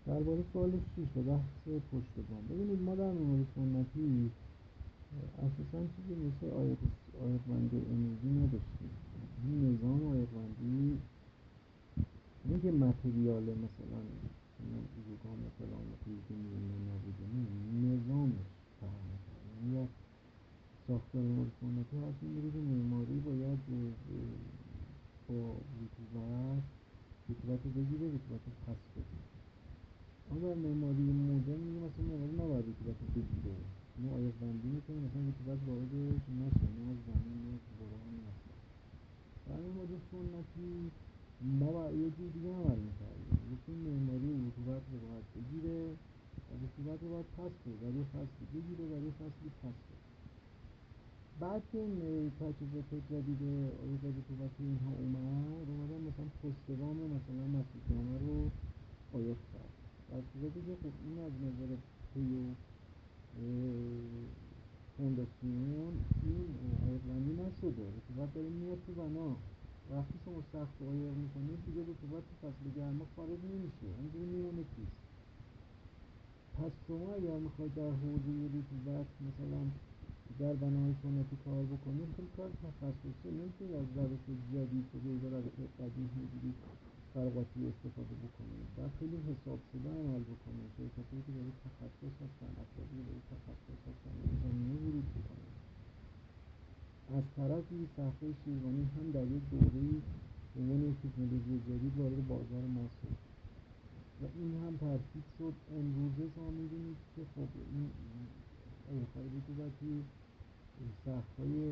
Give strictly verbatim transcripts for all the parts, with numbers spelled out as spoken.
درباره سوال شش و بحث پشت بام. ببینید ما در معماری سنتی اساساً چیزی مثل عایق‌بندی امروزی نداشتیم. این نظام عایق‌بندی نه که متریاله مثلا ایزوگام و فلان و پیش میونه نبوده، نه نظامش فهم کرد. یعنی یک ساختار معماری سنتی هست این میگه که معماری باید با رطوبت رطوبت رو بگیره، رطوبت رو پس بده. اما در معماری مدرن میگه مثلا معماری نباید رطوبت رو بگیره، ما عایق‌بندی میکنیم مثلا رطوبت واردش نشه، نه از زمین نه از باران نه از در معماری سنتی ما با یه جور دیگه عمل میکردیم، گفتیم معماری رطوبت رو باید بگیره و رطوبت رو باید پس بده، در یه فصلی بگیره در یه فصلی پس بده. بعد که این تجهیزات جدید آیق رطوبتی اینها اومد اومدن مثلا پشت بام مثلا مسجدجامع رو عایق کرد، در صورتی که خب این از نظر پی و فونداسیون این عایق‌بندی نشده، رطوبت داره میاد تو بنا. وقتی شما سقف رو عایق میکنید دیگه رطوبت تو فصل گرما خارج نمیشه، همینجوری میمونه توش. پس شما اگر میخواید در حوزه رطوبت مثلا در بناهای سنتی کار بکنید خیلی کار تخصصی، نمیتونید از روش جدید که به روش قدیم اینجوری فرقاتی استفاده بکنید، باید خیلی حساب شده عمل بکنید. شرکتایی که داره تخصص هستن، افرادی که داره تخصص هستن این زمینه ورود بکنید. از طرفی سقف‌های شیروانی هم در یک دوره‌ای به عنوان یک تکنولوژی جدید وارد بازار ما شد و این هم ترکیب شد. امروزه شما می‌بینید که خب این عایق‌های رطوبتی سقف‌های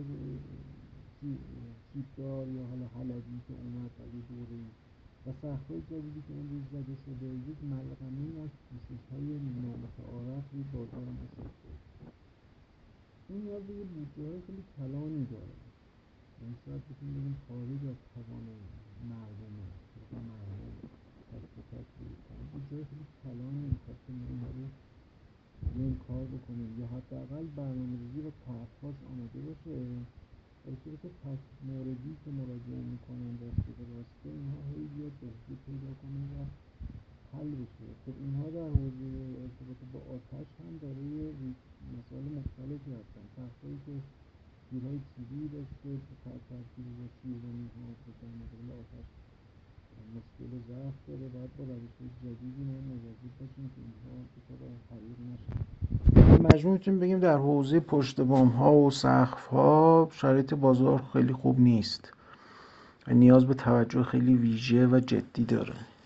سیبدار یا حالا حلبی که اومد در یک دوره‌ای و سقف‌های جدیدی که امروز زده شده یک ملغمه‌ای از پوشش‌های نامتعارف روی بازار ما شکل گرفت. این نیاز به یه بودجه‌های خیلی کلانی داره، یعنی شاید بتونیم بگیم خارج از توان مردمه، خیلی مردم دست به دست بریزن. بودجه‌های خیلی کلانی میخواد که ما اینها رو بیایم کار بکنیم یا حداقل برنامه‌ریزی و طرح‌هاش آماده باشه در صورت تک موردی که مراجعه میکنن راسته به راسته اینها هی بیاد بهبود پیدا کنه و حل بشه. خب اینها در حوزه ارتباط با آتش هم داره مسائل مختلفی هستن، سقف‌هایی که تیرهای چوبی داشته ترکیب با شیروانی ها و در مقابل آتش مشکل و ضعف داره، باید با روش‌های جدیدی ما مواظب باشیم که اینها دچار حریق نشن. مجموع میتونیم بگیم در حوزه پشت بام ها و سقف ها شرایط بازار خیلی خوب نیست و نیاز به توجه خیلی ویژه و جدی داره.